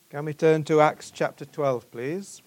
Can we turn to Acts chapter 12, please?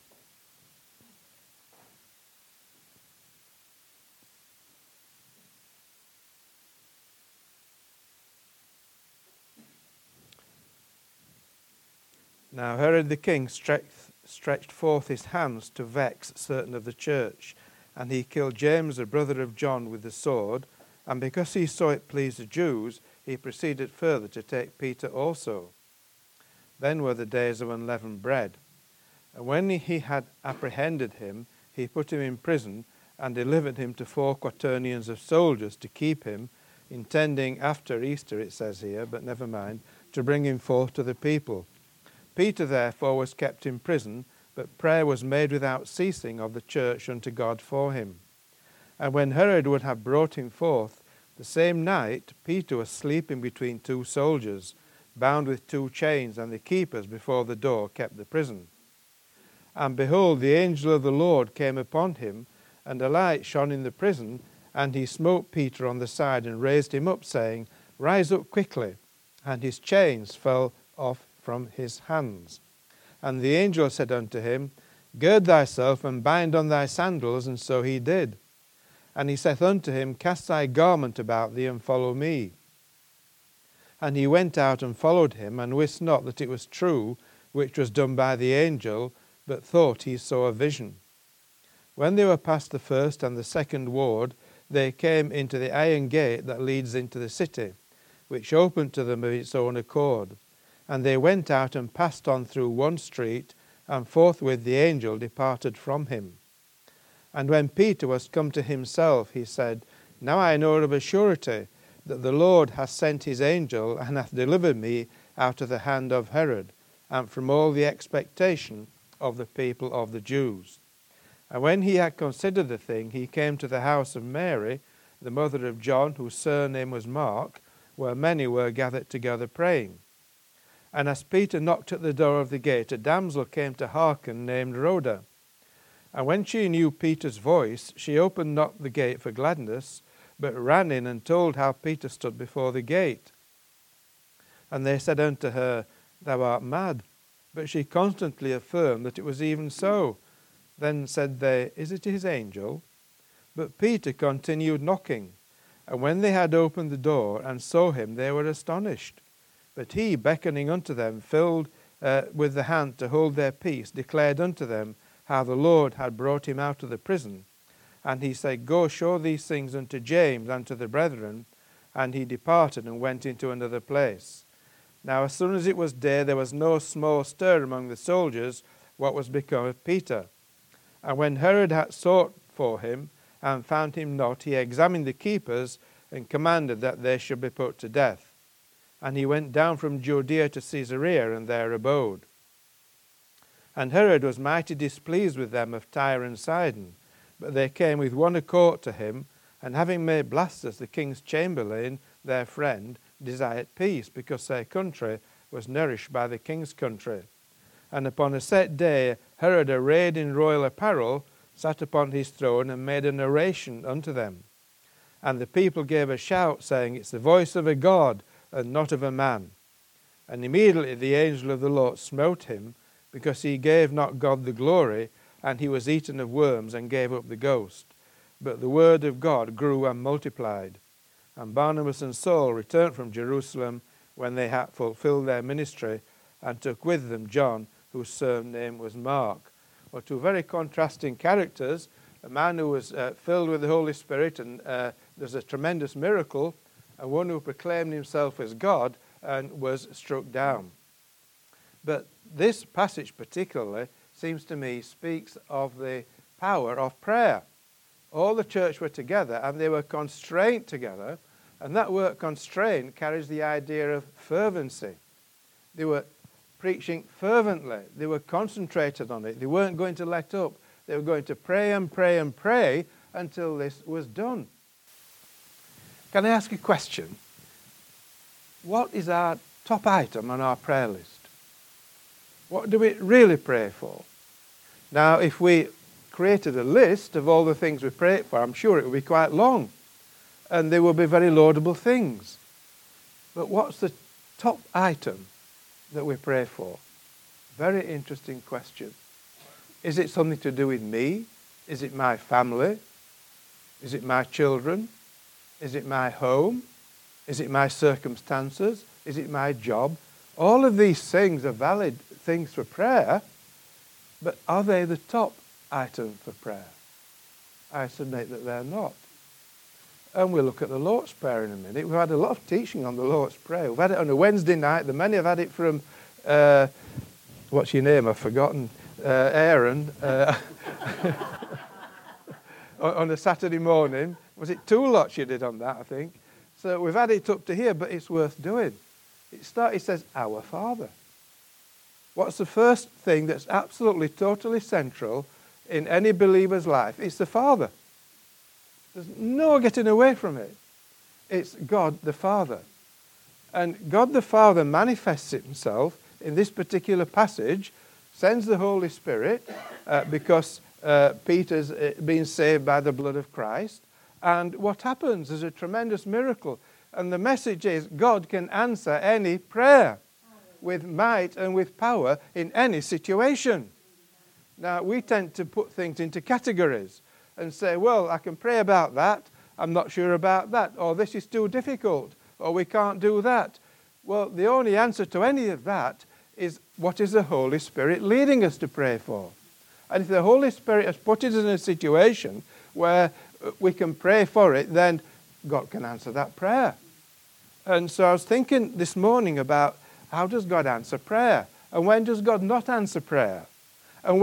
Now Herod the king stretched forth his hands to vex certain of the church, and he killed James, the brother of John, with the sword. And because he saw it pleased the Jews, he proceeded further to take Peter also. Then were the days of unleavened bread. And when he had apprehended him, he put him in prison, and delivered him to 4 quaternions of soldiers to keep him, intending after Easter, it says here, but never mind, to bring him forth to the people. Peter therefore was kept in prison, but prayer was made without ceasing of the church unto God for him. And when Herod would have brought him forth, the same night Peter was sleeping between 2 soldiers, bound with 2 chains, and the keepers before the door kept the prison. And behold, the angel of the Lord came upon him, and a light shone in the prison, and he smote Peter on the side, and raised him up, saying, Rise up quickly. And his chains fell off from his hands. And the angel said unto him, Gird thyself, and bind on thy sandals. And so he did. And he saith unto him, Cast thy garment about thee, and follow me. And he went out and followed him, and wist not that it was true, which was done by the angel, but thought he saw a vision. When they were past the first and the second ward, they came into the iron gate that leads into the city, which opened to them of its own accord. And they went out and passed on through one street, and forthwith the angel departed from him. And when Peter was come to himself, he said, Now I know of a surety that the Lord hath sent his angel, and hath delivered me out of the hand of Herod, and from all the expectation of the people of the Jews. And when he had considered the thing, he came to the house of Mary, the mother of John, whose surname was Mark, where many were gathered together praying. And as Peter knocked at the door of the gate, a damsel came to hearken, named Rhoda. And when she knew Peter's voice, she opened not the gate for gladness, but ran in and told how Peter stood before the gate. And they said unto her, Thou art mad. But she constantly affirmed that it was even so. Then said they, Is it his angel? But Peter continued knocking. And when they had opened the door and saw him, they were astonished. But he, beckoning unto them, filled with the hand to hold their peace, declared unto them how the Lord had brought him out of the prison. And he said, Go show these things unto James and to the brethren. And he departed and went into another place. Now as soon as it was day, there was no small stir among the soldiers what was become of Peter. And when Herod had sought for him, and found him not, he examined the keepers, and commanded that they should be put to death. And he went down from Judea to Caesarea, and there abode. And Herod was mighty displeased with them of Tyre and Sidon. But they came with one accord to him, and having made Blastus the king's chamberlain, their friend, desired peace, because their country was nourished by the king's country. And upon a set day, Herod, arrayed in royal apparel, sat upon his throne, and made an oration unto them. And the people gave a shout, saying, It's the voice of a God, and not of a man. And immediately the angel of the Lord smote him, because he gave not God the glory, and he was eaten of worms, and gave up the ghost. But the word of God grew and multiplied. And Barnabas and Saul returned from Jerusalem when they had fulfilled their ministry, and took with them John, whose surname was Mark. Well, 2 very contrasting characters. A man who was filled with the Holy Spirit, and there's a tremendous miracle, and one who proclaimed himself as God and was struck down. But this passage particularly, seems to me, speaks of the power of prayer. All the church were together, and they were constrained together, and that word constrained carries the idea of fervency. They were preaching fervently. They were concentrated on it. They weren't going to let up. They were going to pray and pray and pray until this was done. Can I ask a question? What is our top item on our prayer list? What do we really pray for? Now, if we created a list of all the things we pray for, I'm sure it would be quite long. And they will be very laudable things. But what's the top item that we pray for? Very interesting question. Is it something to do with me? Is it my family? Is it my children? Is it my home? Is it my circumstances? Is it my job? All of these things are valid things for prayer, but are they the top item for prayer? I submit that they're not. And we'll look at the Lord's Prayer in a minute. We've had a lot of teaching on the Lord's Prayer. We've had it on a Wednesday night. The many have had it from, what's your name? I've forgotten. Aaron. On a Saturday morning. Was it 2 lots you did on that, I think? So we've had it up to here, but it's worth doing. It says, Our Father. What's the first thing that's absolutely, totally central in any believer's life? It's the Father. There's no getting away from it. It's God the Father. And God the Father manifests himself in this particular passage, sends the Holy Spirit because Peter's been saved by the blood of Christ. And what happens is a tremendous miracle. And the message is God can answer any prayer with might and with power in any situation. Now, we tend to put things into categories and say, well, I can pray about that, I'm not sure about that, or this is too difficult, or we can't do that. Well, the only answer to any of that is what is the Holy Spirit leading us to pray for? And if the Holy Spirit has put us in a situation where we can pray for it, then God can answer that prayer. And so I was thinking this morning about how does God answer prayer? And when does God not answer prayer? And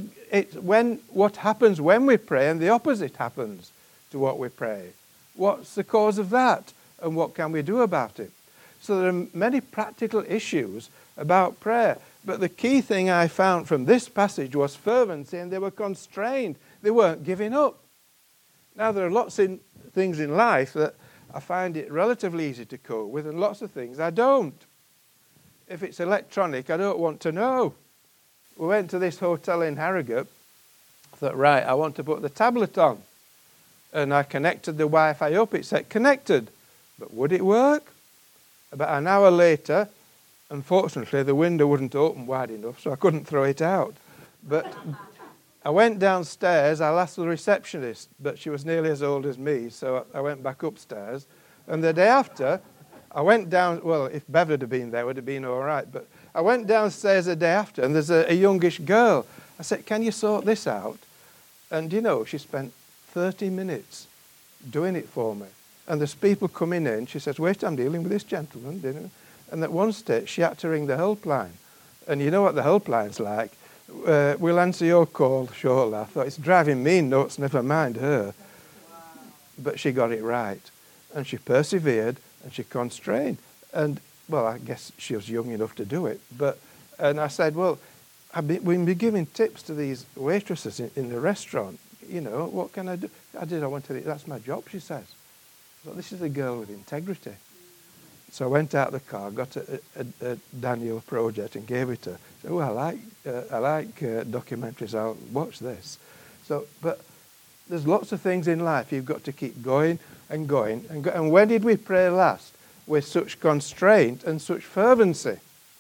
what happens when we pray and the opposite happens to what we pray? What's the cause of that? And what can we do about it? So there are many practical issues about prayer. But the key thing I found from this passage was fervency, and they were constrained. They weren't giving up. Now, there are lots of things in life that I find it relatively easy to cope with, and lots of things I don't. If it's electronic, I don't want to know. We went to this hotel in Harrogate. I thought, right, I want to put the tablet on. And I connected the Wi-Fi up. It said connected. But would it work? About an hour later, unfortunately, the window wouldn't open wide enough, so I couldn't throw it out. But I went downstairs. I asked the receptionist, but she was nearly as old as me, so I went back upstairs. And the day after, I went down. Well, if Bev had been there, it would have been all right. But I went downstairs the day after, and there's a youngish girl. I said, can you sort this out? And, she spent 30 minutes doing it for me. And there's people coming in. She says, wait, I'm dealing with this gentleman. And at one stage, she had to ring the helpline. And you know what the helpline's like? We'll answer your call shortly. I thought, it's driving me nuts, never mind her. Wow. But she got it right. And she persevered, and she constrained. And, well, I guess she was young enough to do it. And I said, well, we've been giving tips to these waitresses in the restaurant. What can I do? I want to, that's my job, she says. But this is a girl with integrity. So I went out of the car, got a Daniel project and gave it to her. Said, I like documentaries, I'll watch this. But there's lots of things in life you've got to keep going and going. And when did we pray last? With such constraint and such fervency.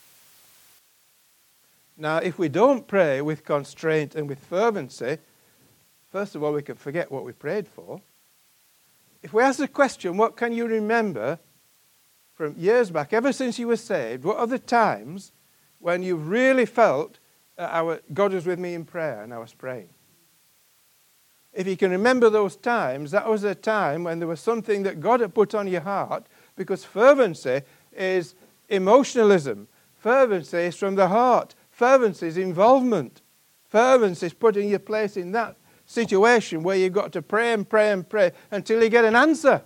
Now, if we don't pray with constraint and with fervency, first of all, we can forget what we prayed for. If we ask the question, what can you remember from years back, ever since you were saved, what are the times when you really felt God was with me in prayer and I was praying? If you can remember those times, that was a time when there was something that God had put on your heart, because fervency is emotionalism. Fervency is from the heart. Fervency is involvement. Fervency is putting your place in that situation where you've got to pray and pray and pray until you get an answer.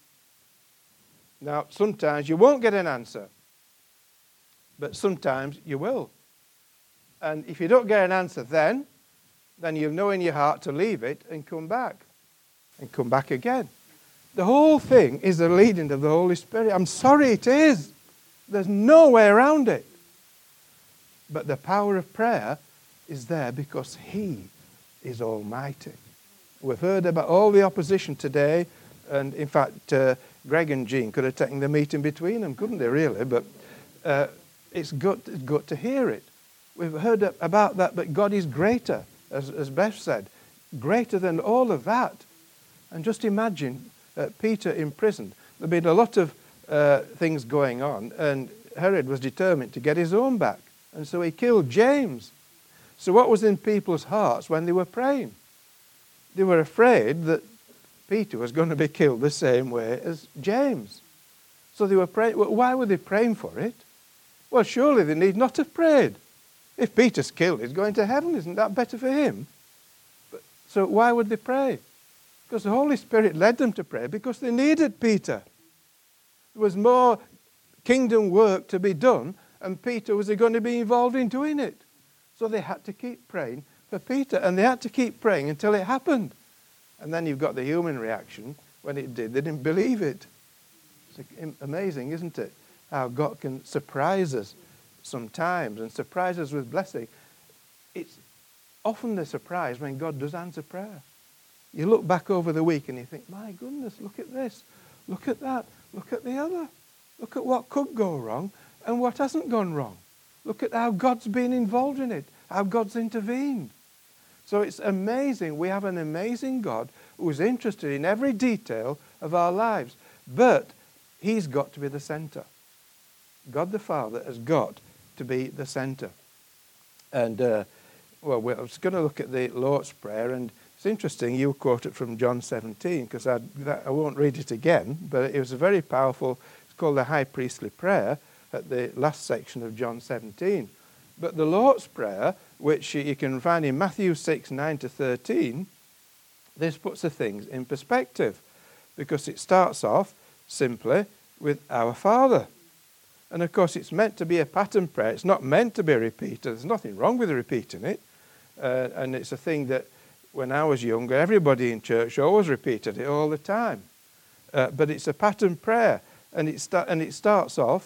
Now, sometimes you won't get an answer, but sometimes you will. And if you don't get an answer then you know in your heart to leave it and come back again. The whole thing is the leading of the Holy Spirit. I'm sorry, it is. There's no way around it. But the power of prayer is there because He is almighty. We've heard about all the opposition today, and in fact, Greg and Jean could have taken the meeting between them, couldn't they, really? But it's good to hear it. We've heard about that, but God is greater, as Beth said, greater than all of that. And just imagine Peter in prison. There'd been a lot of things going on, and Herod was determined to get his own back. And so he killed James. So what was in people's hearts when they were praying? They were afraid that Peter was going to be killed the same way as James. So they were praying. Well, why were they praying for it? Well, surely they need not have prayed. If Peter's killed, he's going to heaven. Isn't that better for him? So why would they pray? Because the Holy Spirit led them to pray because they needed Peter. There was more kingdom work to be done, and Peter was going to be involved in doing it. So they had to keep praying for Peter, and they had to keep praying until it happened. And then you've got the human reaction. When it did, they didn't believe it. It's amazing, isn't it? How God can surprise us sometimes and surprise us with blessing. It's often the surprise when God does answer prayer. You look back over the week and you think, my goodness, look at this, look at that, look at the other. Look at what could go wrong and what hasn't gone wrong. Look at how God's been involved in it, how God's intervened. So it's amazing. We have an amazing God who's interested in every detail of our lives. But he's got to be the center. God the Father has got to be the center. And, we're just going to look at the Lord's Prayer. And it's interesting, you quote it from John 17, because I won't read it again, but it was a very powerful, it's called the High Priestly Prayer at the last section of John 17. But the Lord's Prayer, which you can find in Matthew 6, 9 to 13, this puts the things in perspective, because it starts off simply with Our Father. And of course it's meant to be a pattern prayer. It's not meant to be repeated. There's nothing wrong with repeating it. And it's a thing that when I was younger, everybody in church always repeated it all the time. But it's a pattern prayer. And it starts off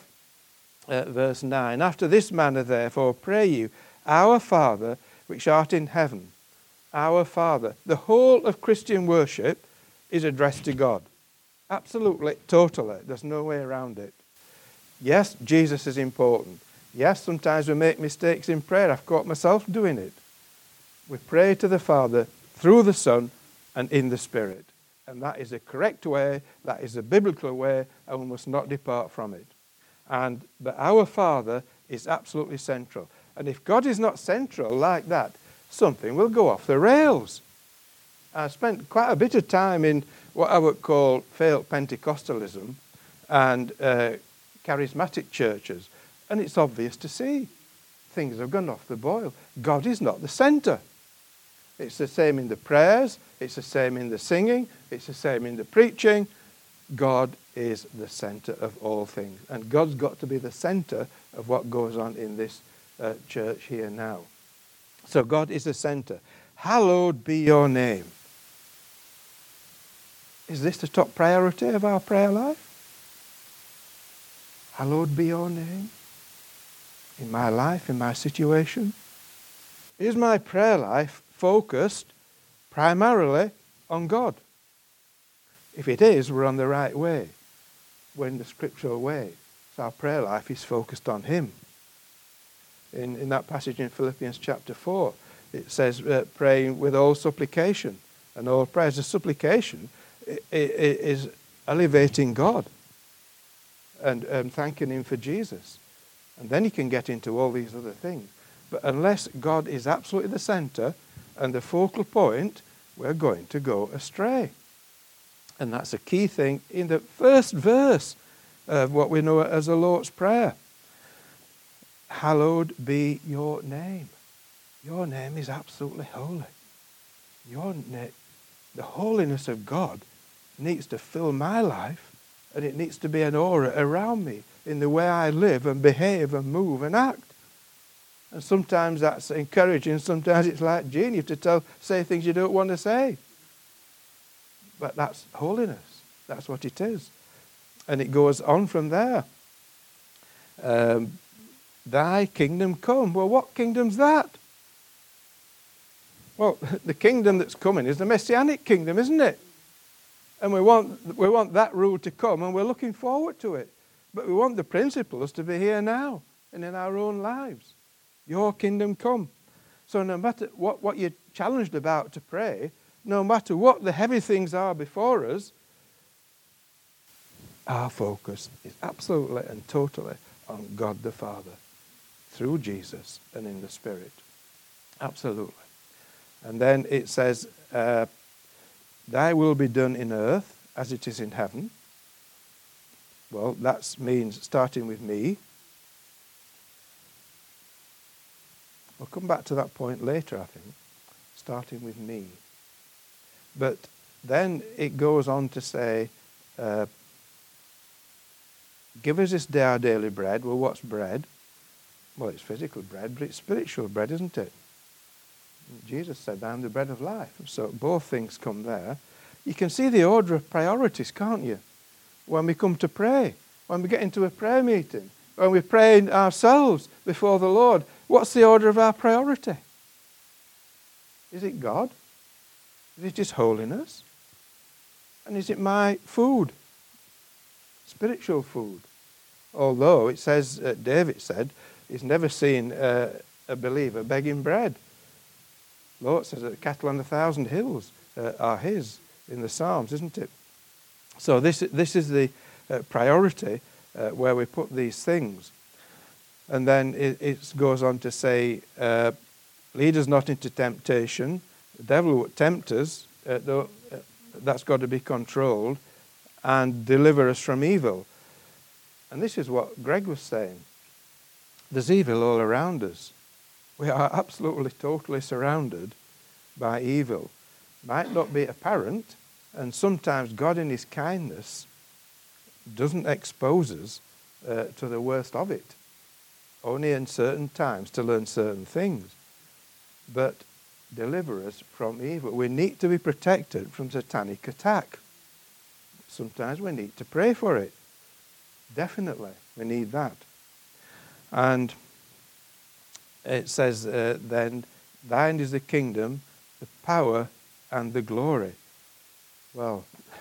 at verse 9. After this manner, therefore, pray you, Our Father, which art in heaven. Our Father. The whole of Christian worship is addressed to God. Absolutely, totally. There's no way around it. Yes, Jesus is important. Yes, sometimes we make mistakes in prayer. I've caught myself doing it. We pray to the Father through the Son and in the Spirit. And that is a correct way, that is a biblical way, and we must not depart from it. But our Father is absolutely central. And if God is not central like that, something will go off the rails. I spent quite a bit of time in what I would call failed Pentecostalism and charismatic churches, and it's obvious to see things have gone off the boil. God is not the center. It's the same in the prayers, it's the same in the singing, it's the same in the preaching. God is the center of all things, and God's got to be the center of what goes on in this church here now. So God is the center. Hallowed be your name. Is this the top priority of our prayer life? Hallowed be your name in my life, in my situation. Is my prayer life focused primarily on God? If it is, we're on the right way. We're in the scriptural way. So our prayer life is focused on Him. In that passage in Philippians chapter 4, it says praying with all supplication and all prayers. The supplication is elevating God and thanking Him for Jesus. And then you can get into all these other things. But unless God is absolutely the center and the focal point, we're going to go astray. And that's a key thing in the first verse of what we know as the Lord's Prayer. Hallowed be your name. Your name is absolutely holy. The holiness of God needs to fill my life, and it needs to be an aura around me in the way I live and behave and move and act. And sometimes that's encouraging, sometimes it's like, Gene, you have to say things you don't want to say. But that's holiness. That's what it is. And it goes on from there. Thy kingdom come. Well, what kingdom's that? Well, the kingdom that's coming is the Messianic kingdom, isn't it? And we want that rule to come, and we're looking forward to it. But we want the principles to be here now and in our own lives. Your kingdom come. So no matter what you're challenged about to pray, no matter what the heavy things are before us, our focus is absolutely and totally on God the Father through Jesus and in the Spirit. Absolutely. And then it says, thy will be done in earth as it is in heaven. Well, that means starting with me. We'll come back to that point later, I think. Starting with me. But then it goes on to say, give us this day our daily bread. Well, what's bread? Well, it's physical bread, but it's spiritual bread, isn't it? Jesus said, I am the bread of life. So both things come there. You can see the order of priorities, can't you? When we come to pray, when we get into a prayer meeting, when we pray ourselves before the Lord, what's the order of our priority? Is it God? Is it His holiness? And is it my food? Spiritual food. Although it says, David said, he's never seen a believer begging bread. Lord says that the cattle on 1,000 hills are his in the Psalms, isn't it? So this is the priority where we put these things. And then it goes on to say, lead us not into temptation. The devil will tempt us. That's got to be controlled. And deliver us from evil. And this is what Greg was saying. There's evil all around us. We are absolutely, totally surrounded by evil. Might not be apparent, and sometimes God in His kindness doesn't expose us to the worst of it. Only in certain times to learn certain things. But deliver us from evil. We need to be protected from satanic attack. Sometimes we need to pray for it. Definitely, we need that. And it says then, thine is the kingdom, the power, and the glory. Well,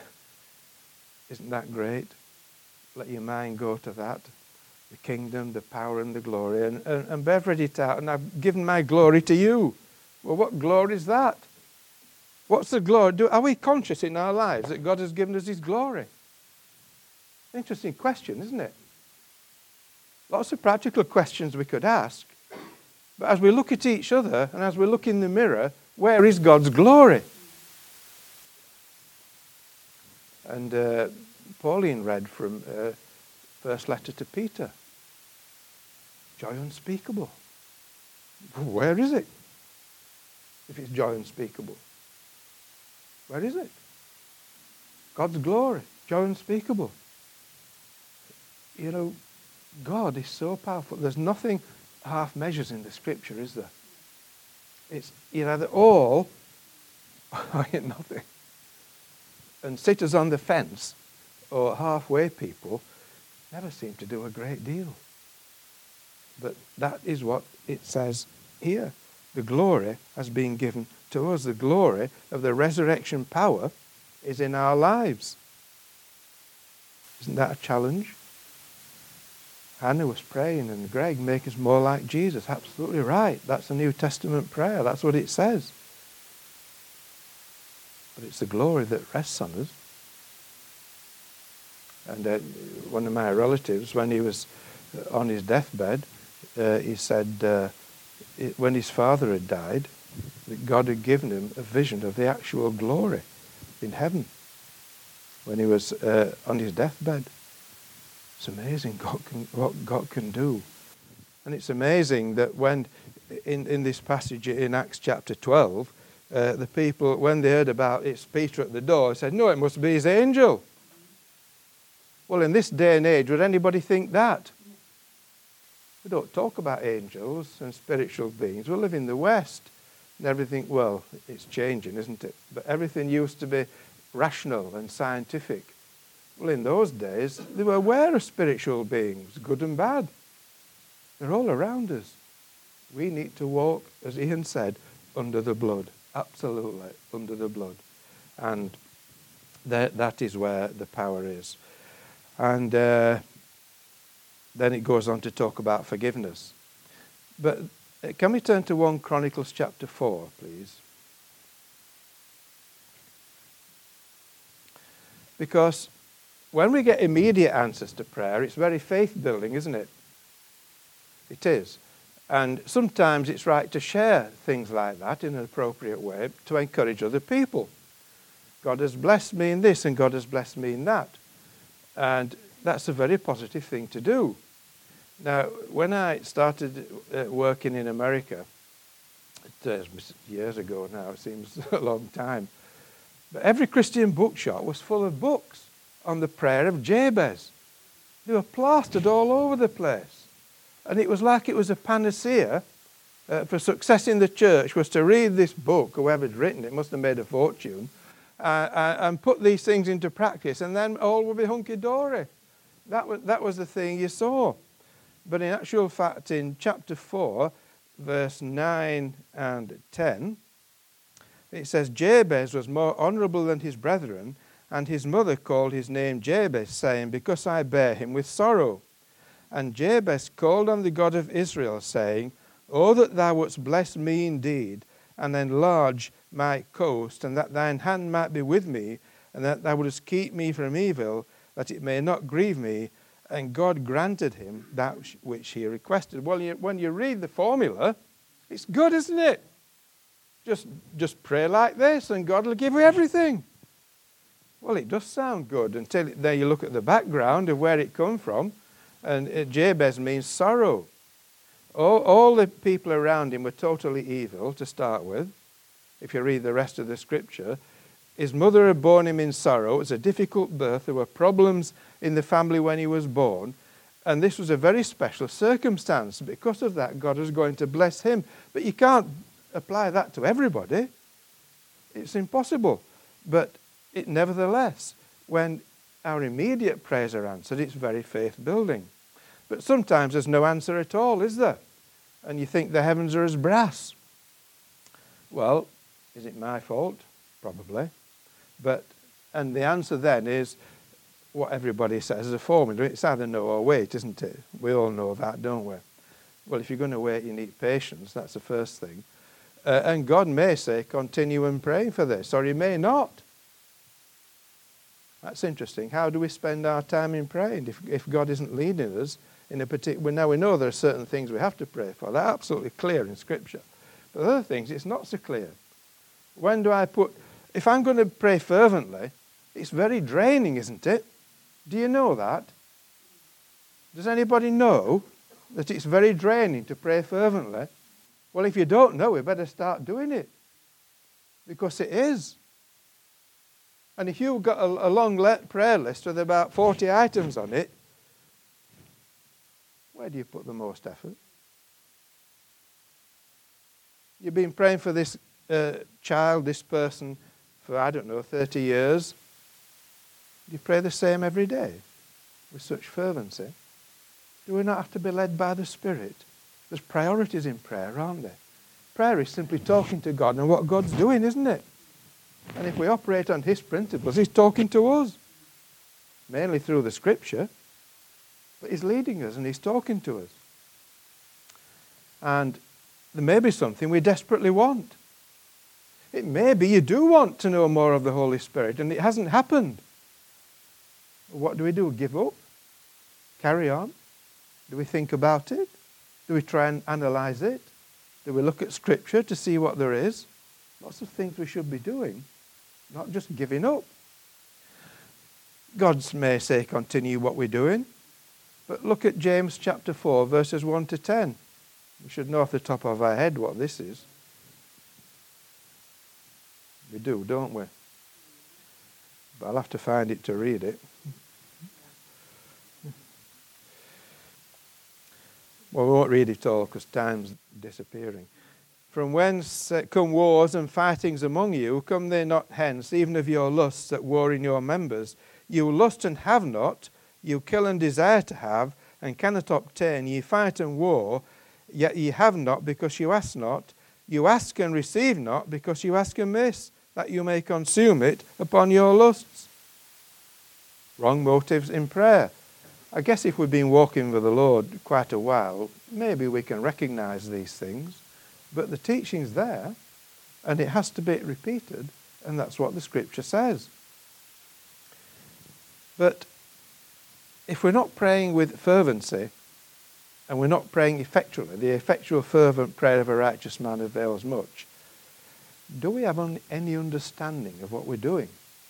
isn't that great? Let your mind go to that. The kingdom, the power, and the glory. And Bev read it out, and I've given my glory to you. Well, what glory is that? What's the glory? Are we conscious in our lives that God has given us His glory? Interesting question, isn't it? Lots of practical questions we could ask. But as we look at each other and as we look in the mirror, where is God's glory? And Pauline read from first letter to Peter. Joy unspeakable. Where is it? If it's joy unspeakable. Where is it? God's glory, joy unspeakable. You know, God is so powerful. There's nothing half measures in the Scripture, is there? It's either all or you're nothing. And sitters on the fence or halfway people never seem to do a great deal. But that is what it says here. The glory has been given to us. The glory of the resurrection power is in our lives. Isn't that a challenge? Hannah was praying, and Greg, make us more like Jesus. Absolutely right. That's a New Testament prayer. That's what it says. But it's the glory that rests on us. And one of my relatives, when he was on his deathbed, he said when his father had died, that God had given him a vision of the actual glory in heaven when he was on his deathbed. It's amazing what God can do. And it's amazing that when, in this passage in Acts chapter 12, the people, when they heard about it's Peter at the door, said, no, it must be his angel. Well, in this day and age, would anybody think that? We don't talk about angels and spiritual beings. We live in the West. And everything, well, it's changing, isn't it? But everything used to be rational and scientific. Well, in those days, they were aware of spiritual beings, good and bad. They're all around us. We need to walk, as Ian said, under the blood. Absolutely, under the blood. And that is where the power is. And then it goes on to talk about forgiveness. But Can we turn to 1 Chronicles chapter 4, please? Because when we get immediate answers to prayer, it's very faith-building, isn't it? It is. And sometimes it's right to share things like that in an appropriate way to encourage other people. God has blessed me in this and God has blessed me in that. And that's a very positive thing to do. Now, when I started working in America, years ago now, it seems a long time, but every Christian bookshop was full of books on the prayer of Jabez. They were plastered all over the place. And it was like it was a panacea for success in the church, was to read this book, whoever had written it must have made a fortune, and put these things into practice, and then all would be hunky-dory. That was the thing you saw. But in actual fact, in chapter 4, verse 9 and 10, it says, Jabez was more honourable than his brethren, and his mother called his name Jabez, saying, because I bear him with sorrow. And Jabez called on the God of Israel, saying, O that thou wouldst bless me indeed, and enlarge my coast, and that thine hand might be with me, and that thou wouldst keep me from evil, that it may not grieve me. And God granted him that which he requested. Well, when you read the formula, it's good, isn't it? Just pray like this, and God will give you everything. Well, it does sound good until then you look at the background of where it come from. And Jabez means sorrow. All the people around him were totally evil to start with. If you read the rest of the scripture, his mother had borne him in sorrow. It was a difficult birth. There were problems in the family when he was born. And this was a very special circumstance. Because of that, God was going to bless him. But you can't apply that to everybody. It's impossible. But nevertheless, when our immediate prayers are answered, it's very faith-building. But sometimes there's no answer at all, is there? And you think the heavens are as brass. Well, is it my fault? Probably. And the answer then is what everybody says is a formula. It's either no or wait, isn't it? We all know that, don't we? Well, if you're going to wait, you need patience. That's the first thing. And God may say, continue and praying for this, or he may not. That's interesting. How do we spend our time in praying if God isn't leading us in a particular... Now we know there are certain things we have to pray for. They're absolutely clear in Scripture. But other things, it's not so clear. When do I put... If I'm going to pray fervently, it's very draining, isn't it? Do you know that? Does anybody know that it's very draining to pray fervently? Well, if you don't know, we better start doing it. Because it is. And if you've got a long prayer list with about 40 items on it, where do you put the most effort? You've been praying for this child, this person, for, 30 years. Do you pray the same every day with such fervency? Do we not have to be led by the Spirit? There's priorities in prayer, aren't there? Prayer is simply talking to God and what God's doing, isn't it? And if we operate on his principles, he's talking to us. Mainly through the Scripture. But he's leading us and he's talking to us. And there may be something we desperately want. It may be you do want to know more of the Holy Spirit and it hasn't happened. What do? Give up? Carry on? Do we think about it? Do we try and analyze it? Do we look at Scripture to see what there is? Lots of things we should be doing, not just giving up. God may say, continue what we're doing. But look at James chapter 4, verses 1 to 10. We should know off the top of our head what this is. We do, don't we? But I'll have to find it to read it. Well, we won't read it all because time's disappearing. From whence come wars and fightings among you? Come they not hence, even of your lusts that war in your members? You lust and have not, you kill and desire to have, and cannot obtain. Ye fight and war, yet ye have not, because you ask not. You ask and receive not, because you ask amiss, that you may consume it upon your lusts. Wrong motives in prayer. I guess if we've been walking with the Lord quite a while, maybe we can recognize these things, but the teaching's there, and it has to be repeated, and that's what the Scripture says. But if we're not praying with fervency, and we're not praying effectually, the effectual fervent prayer of a righteous man avails much, do we have any understanding of what we're doing?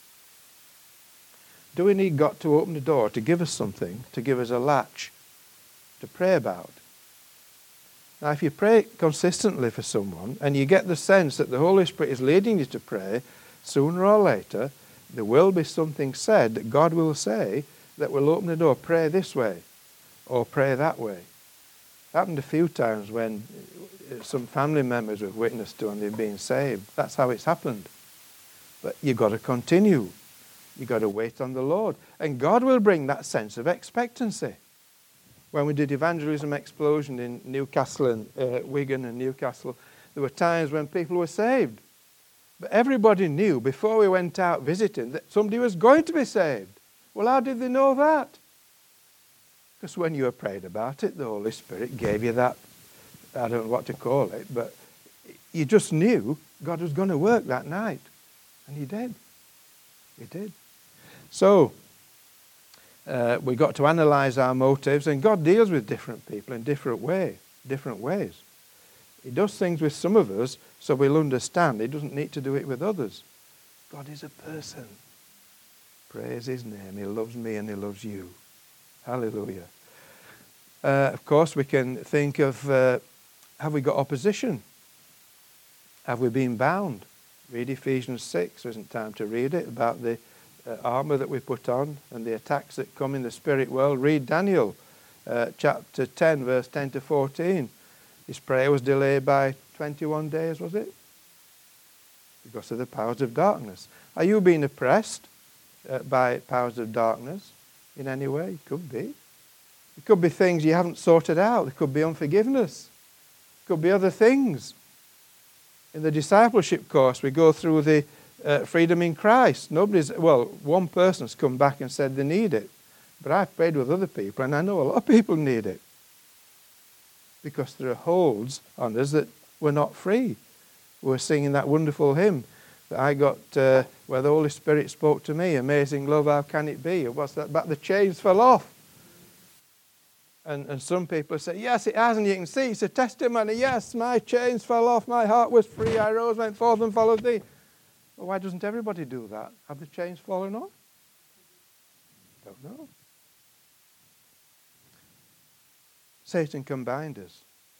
Do we need God to open the door, to give us something, to give us a latch to pray about? Now, if you pray consistently for someone, and you get the sense that the Holy Spirit is leading you to pray, sooner or later, there will be something said that God will say that will open the door. Pray this way, or pray that way. It happened a few times when some family members we've witnessed to and they've been saved. That's how it's happened. But you've got to continue. You've got to wait on the Lord. And God will bring that sense of expectancy. When we did Evangelism Explosion in Newcastle and Wigan and Newcastle, there were times when people were saved. But everybody knew before we went out visiting that somebody was going to be saved. Well, how did they know that? Because when you prayed about it, the Holy Spirit gave you that, I don't know what to call it, but you just knew God was going to work that night. And He did. He did. So, we've got to analyze our motives, and God deals with different people in different ways. He does things with some of us so we'll understand. He doesn't need to do it with others. God is a person. Praise His name. He loves me and He loves you. Hallelujah. Of course, we can think of, have we got opposition? Have we been bound? Read Ephesians 6. There isn't time to read it, about the armour that we put on and the attacks that come in the spirit world. Read Daniel chapter 10, verse 10 to 14. His prayer was delayed by 21 days, was it? Because of the powers of darkness. Are you being oppressed by powers of darkness in any way? Could be. It could be things you haven't sorted out. It could be unforgiveness. It could be other things. In the discipleship course, we go through the freedom in Christ. One person's come back and said they need it. But I've prayed with other people, and I know a lot of people need it. Because there are holds on us that we're not free. We were singing that wonderful hymn that I got where the Holy Spirit spoke to me, Amazing Love, How Can It Be? What's that? But the chains fell off. And some people say, yes, it has, and you can see it's a testimony. Yes, my chains fell off, my heart was free, I rose, went forth and followed thee. Well, why doesn't everybody do that? Have the chains fallen off? Don't know. Satan can bind us.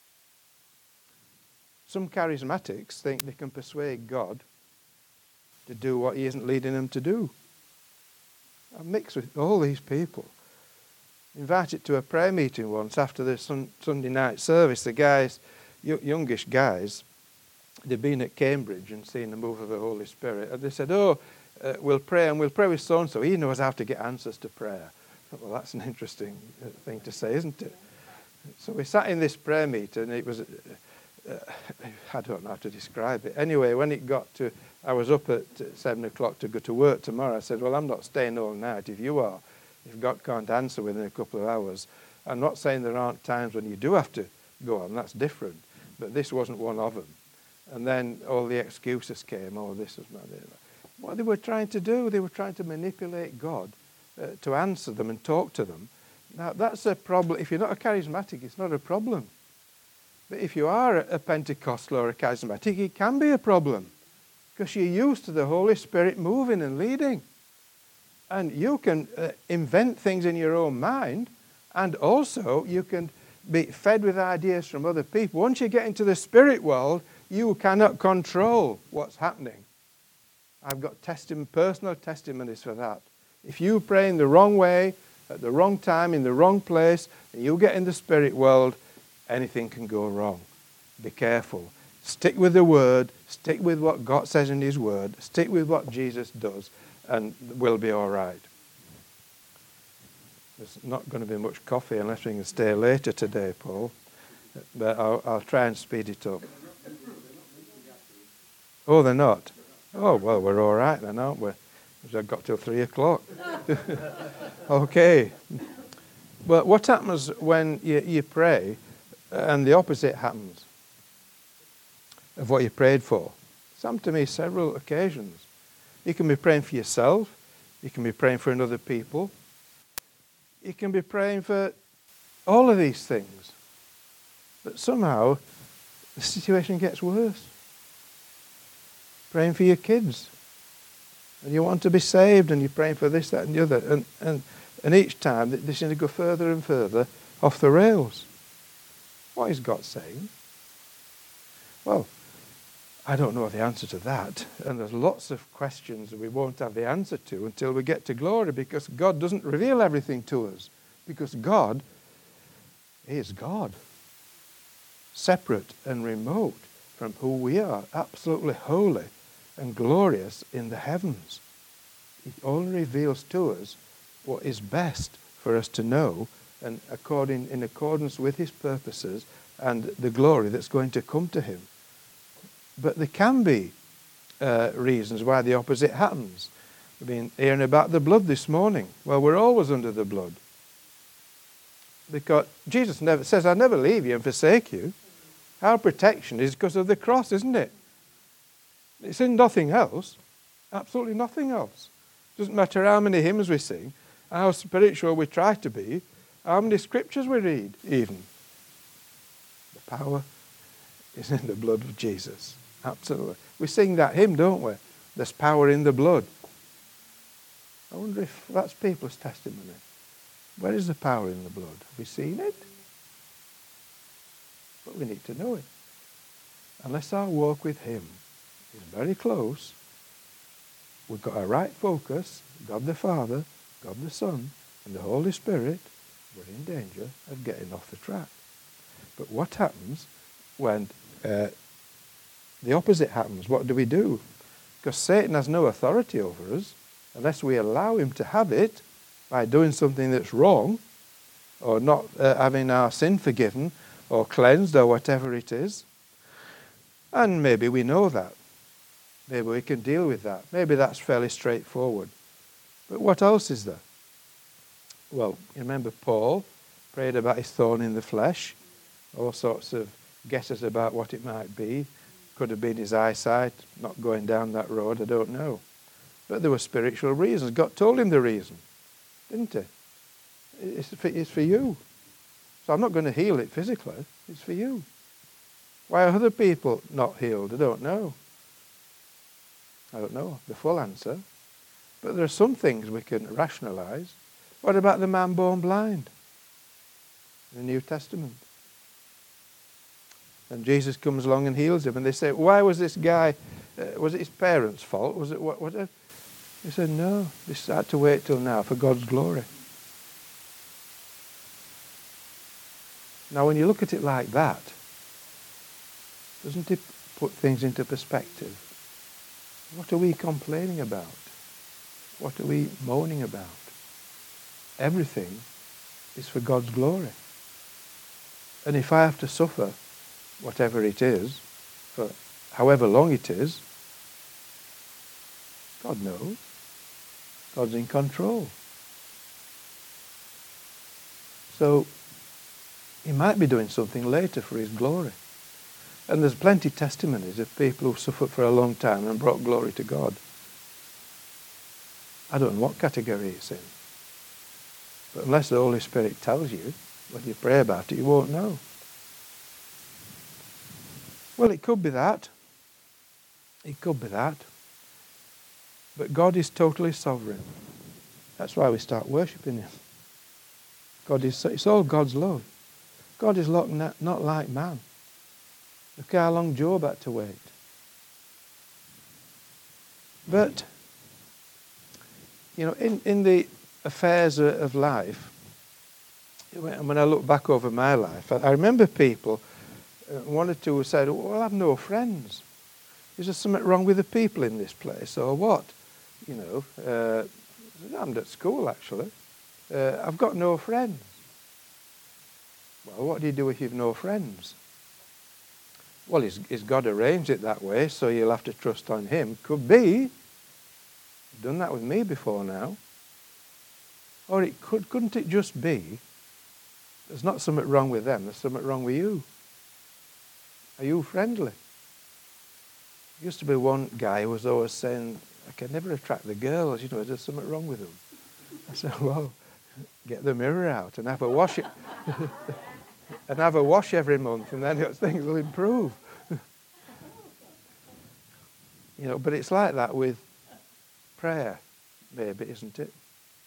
Some charismatics think they can persuade God to do what He isn't leading them to do. I'm mixed with all these people. Invited to a prayer meeting once after the Sunday night service. The guys, youngish guys, they'd been at Cambridge and seen the move of the Holy Spirit. And they said, we'll pray, and we'll pray with so-and-so. He knows how to get answers to prayer. I thought, well, that's an interesting thing to say, isn't it? So we sat in this prayer meeting, and it was, I don't know how to describe it. Anyway, when it got to, I was up at 7 o'clock to go to work tomorrow. I said, well, I'm not staying all night if you are. If God can't answer within a couple of hours. I'm not saying there aren't times when you do have to go on. That's different. But this wasn't one of them. And then all the excuses came. Oh, this was not it. What they were trying to do, they were trying to manipulate God to answer them and talk to them. Now, that's a problem. If you're not a charismatic, it's not a problem. But if you are a Pentecostal or a charismatic, it can be a problem. Because you're used to the Holy Spirit moving and leading. And you can invent things in your own mind, and also you can be fed with ideas from other people. Once you get into the spirit world, you cannot control what's happening. I've got personal testimonies for that. If you pray in the wrong way, at the wrong time, in the wrong place, and you get in the spirit world, anything can go wrong. Be careful. Stick with the Word. Stick with what God says in His Word. Stick with what Jesus does. And we'll be all right. There's not going to be much coffee unless we can stay later today, Paul. But I'll try and speed it up. Oh, they're not? Oh, well, we're all right then, aren't we? Because I've got till 3 o'clock. Okay. But what happens when you pray, and the opposite happens of what you prayed for. It's happened to me several occasions. You can be praying for yourself. You can be praying for other people. You can be praying for all of these things. But somehow, the situation gets worse. Praying for your kids. And you want to be saved, and you're praying for this, that, and the other. And each time, they seem to go further and further off the rails. What is God saying? Well, I don't know the answer to that. And there's lots of questions that we won't have the answer to until we get to glory, because God doesn't reveal everything to us. Because God is God. Separate and remote from who we are. Absolutely holy and glorious in the heavens. He only reveals to us what is best for us to know, and in accordance with his purposes and the glory that's going to come to him. But there can be reasons why the opposite happens. We've been hearing about the blood this morning. Well, we're always under the blood. Because Jesus never says, I'll never leave you and forsake you. Our protection is because of the cross, isn't it? It's in nothing else. Absolutely nothing else. Doesn't matter how many hymns we sing, how spiritual we try to be, how many scriptures we read even. The power is in the blood of Jesus. Absolutely. We sing that hymn, don't we? There's power in the blood. I wonder if that's people's testimony. Where is the power in the blood? Have we seen it? But we need to know it. Unless our walk with him is very close, we've got a right focus, God the Father, God the Son, and the Holy Spirit, we're in danger of getting off the track. But what happens when the opposite happens? What do we do? Because Satan has no authority over us unless we allow him to have it by doing something that's wrong, or not having our sin forgiven or cleansed or whatever it is. And maybe we know that. Maybe we can deal with that. Maybe that's fairly straightforward. But what else is there? Well, you remember Paul prayed about his thorn in the flesh. All sorts of guesses about what it might be. Could have been his eyesight, not going down that road, I don't know. But there were spiritual reasons. God told him the reason, didn't he? It's for you. So I'm not going to heal it physically. It's for you. Why are other people not healed? I don't know. I don't know the full answer. But there are some things we can rationalize. What about the man born blind in the New Testament? And Jesus comes along and heals him. And they say, why was this guy, was it his parents' fault? Was it what? He said, no, this had to wait till now for God's glory. Now, when you look at it like that, doesn't it put things into perspective? What are we complaining about? What are we moaning about? Everything is for God's glory. And if I have to suffer whatever it is, for however long it is, God knows. God's in control. So, he might be doing something later for his glory. And there's plenty of testimonies of people who suffered for a long time and brought glory to God. I don't know what category it's in. But unless the Holy Spirit tells you, when you pray about it, you won't know. Well, it could be that. It could be that. But God is totally sovereign. That's why we start worshipping him. It's all God's love. God is not like man. Look how long Job had to wait. But, in the affairs of life, when I look back over my life, I remember people, one or two who said, well, I've no friends. Is there something wrong with the people in this place, or what? I'm at school, actually. I've got no friends. Well, what do you do if you've no friends? Well, is God arranged it that way, so you'll have to trust on him? Could be. You've done that with me before now. Or couldn't it just be There's not something wrong with them, there's something wrong with you. Are you friendly? There used to be one guy who was always saying, I can never attract the girls, there's something wrong with them. I said, well, get the mirror out and have a wash it. And have a wash every month, and then things will improve. But it's like that with prayer, maybe, isn't it?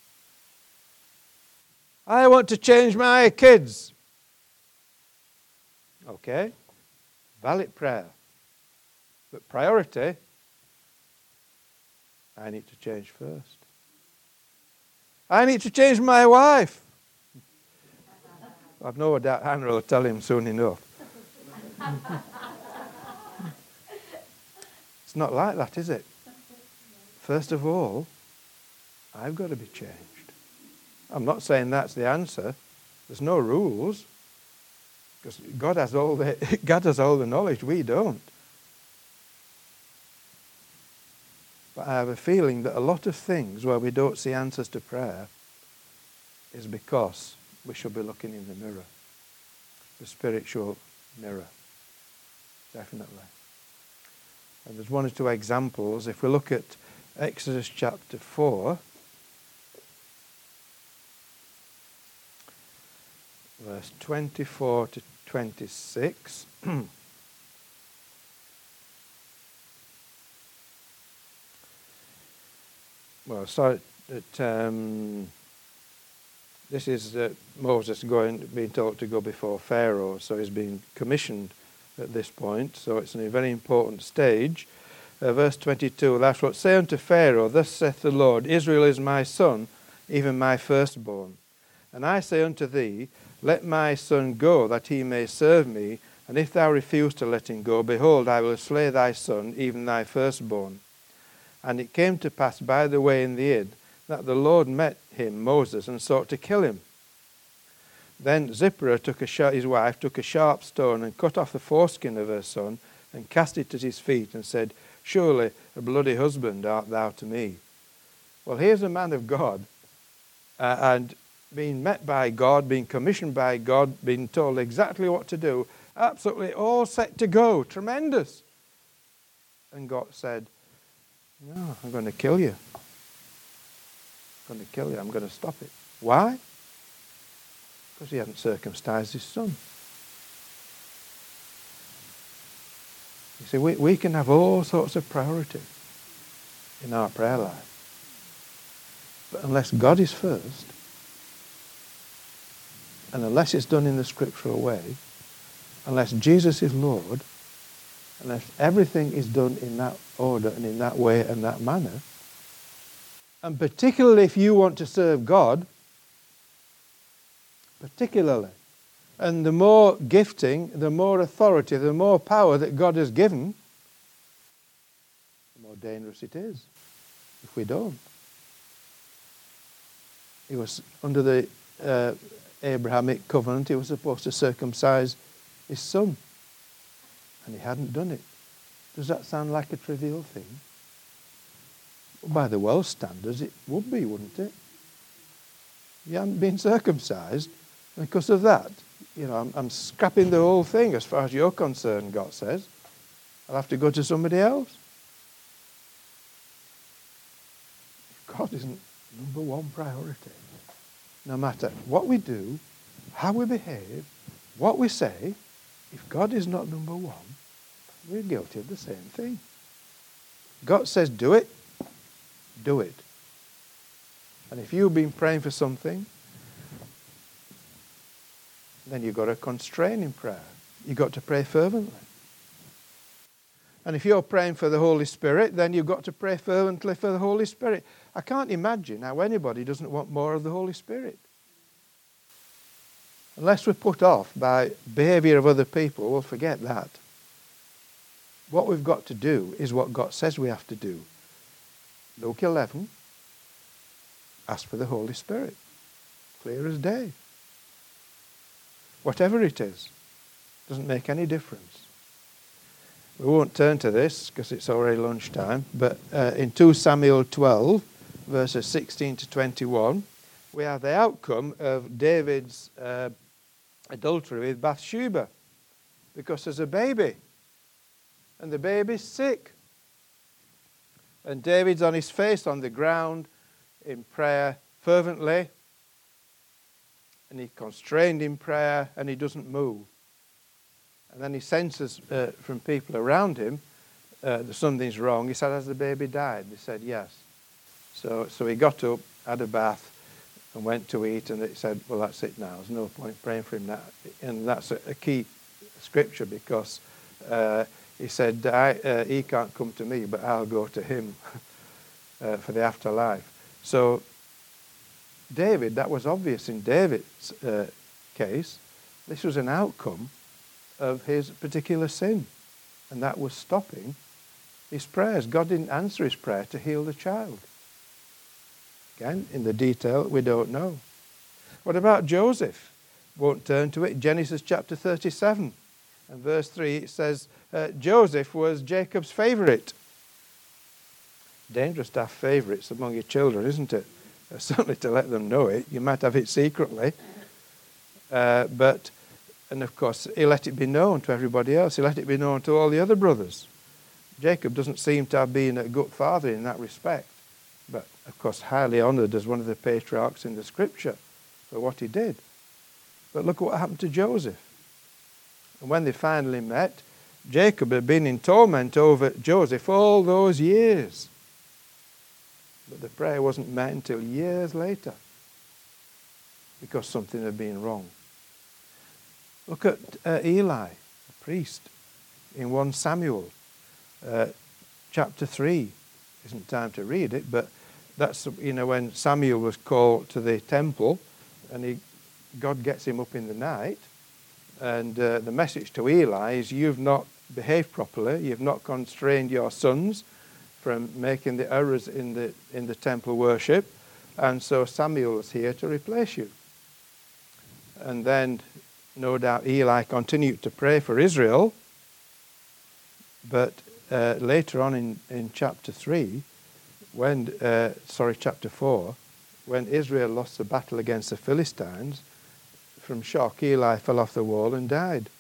I want to change my kids. Okay, valid prayer. But priority, I need to change first. I need to change my wife. I've no doubt Hannah will tell him soon enough. It's not like that, is it? First of all, I've got to be changed. I'm not saying that's the answer. There's no rules. Because God has all the knowledge, we don't. But I have a feeling that a lot of things where we don't see answers to prayer is because we should be looking in the mirror. The spiritual mirror. Definitely. And there's one or two examples. If we look at Exodus chapter 4, verse 24 to 26. Well, sorry, this is Moses being told to go before Pharaoh, so he's been commissioned at this point, so it's in a very important stage. Verse 22, thou shalt say unto Pharaoh, thus saith the Lord, Israel is my son, even my firstborn. And I say unto thee, let my son go, that he may serve me, and if thou refuse to let him go, behold, I will slay thy son, even thy firstborn. And it came to pass by the way in the Id, that the Lord met him, Moses, and sought to kill him. Then Zipporah, his wife, took a sharp stone and cut off the foreskin of her son and cast it at his feet and said, surely a bloody husband art thou to me. Well, here's a man of God and being met by God, being commissioned by God, being told exactly what to do, absolutely all set to go, tremendous. And God said, no, I'm going to kill you. I'm going to kill you. I'm going to stop it. Why? Because he hadn't circumcised his son. You see, we can have all sorts of priority in our prayer life. But unless God is first, and unless it's done in the scriptural way, unless Jesus is Lord, unless everything is done in that order and in that way and that manner, and particularly if you want to serve God, particularly, and the more gifting, the more authority, the more power that God has given, the more dangerous it is if we don't. He was under the Abrahamic covenant, he was supposed to circumcise his son, and he hadn't done it. Does that sound like a trivial thing? Well, by the world standards, it would be, wouldn't it? You haven't been circumcised, and because of that, I'm scrapping the whole thing as far as you're concerned, God says. I'll have to go to somebody else. God isn't number one priority. No matter what we do, how we behave, what we say, if God is not number one, we're guilty of the same thing. God says do it, do it. And if you've been praying for something, then you've got to constrain in prayer. You've got to pray fervently. And if you're praying for the Holy Spirit, then you've got to pray fervently for the Holy Spirit. I can't imagine how anybody doesn't want more of the Holy Spirit. Unless we're put off by behavior of other people, we'll forget that. What we've got to do is what God says we have to do. Luke 11, ask for the Holy Spirit. Clear as day. Whatever it is, doesn't make any difference. We won't turn to this because it's already lunchtime, but in 2 Samuel 12, verses 16 to 21, we have the outcome of David's adultery with Bathsheba because there's a baby. And the baby's sick. And David's on his face on the ground in prayer fervently. And he's constrained in prayer and he doesn't move. And then he senses from people around him that something's wrong. He said, has the baby died? They said, yes. So he got up, had a bath, and went to eat. And he said, well, that's it now. There's no point praying for him now. And that's a key scripture because he said, he can't come to me, but I'll go to him for the afterlife. So David, that was obvious in David's case. This was an outcome of his particular sin. And that was stopping his prayers. God didn't answer his prayer to heal the child. Again, in the detail, we don't know. What about Joseph? Won't turn to it. Genesis chapter 37 and verse 3, it says, Joseph was Jacob's favourite. Dangerous to have favourites among your children, isn't it? Certainly to let them know it. You might have it secretly. And of course, he let it be known to everybody else. He let it be known to all the other brothers. Jacob doesn't seem to have been a good father in that respect. But, of course, highly honoured as one of the patriarchs in the scripture for what he did. But look what happened to Joseph. And when they finally met, Jacob had been in torment over Joseph all those years. But the prayer wasn't met until years later because something had been wrong. Look at Eli, the priest, in 1 Samuel chapter 3. Isn't time to read it, but that's, when Samuel was called to the temple and God gets him up in the night, and the message to Eli is, you've not behaved properly, you've not constrained your sons from making the errors in the temple worship, and so Samuel is here to replace you. And then no doubt Eli continued to pray for Israel, but later on in chapter 3, chapter 4, when Israel lost the battle against the Philistines, from shock Eli fell off the wall and died.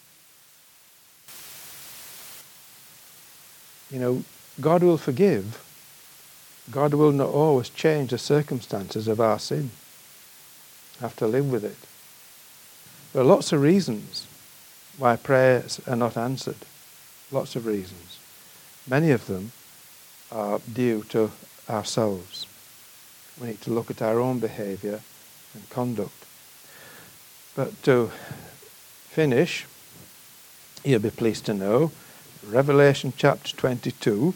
God will forgive. God will not always change the circumstances of our sin. Have to live with it. There are lots of reasons why prayers are not answered. Lots of reasons. Many of them are due to ourselves. We need to look at our own behaviour and conduct. But to finish, you'll be pleased to know, Revelation chapter 22.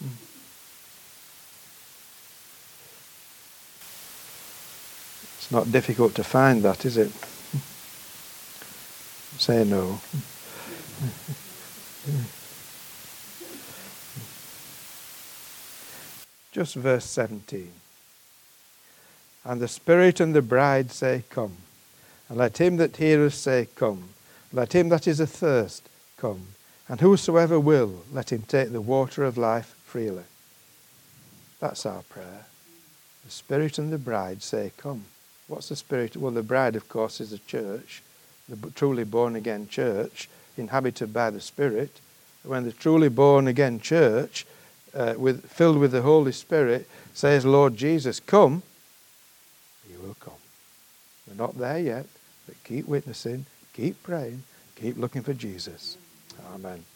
It's not difficult to find that, is it? Say no. Just verse 17. And the Spirit and the bride say, come. And let him that heareth say, come. Let him that is athirst come. And whosoever will, let him take the water of life freely. That's our prayer. The Spirit and the bride say, come. What's the Spirit? Well, the bride, of course, is the church, the truly born-again church, inhabited by the Spirit. When the truly born-again church, filled with the Holy Spirit, says, Lord Jesus, come, He will come. We're not there yet, but keep witnessing, keep praying, keep looking for Jesus. Amen.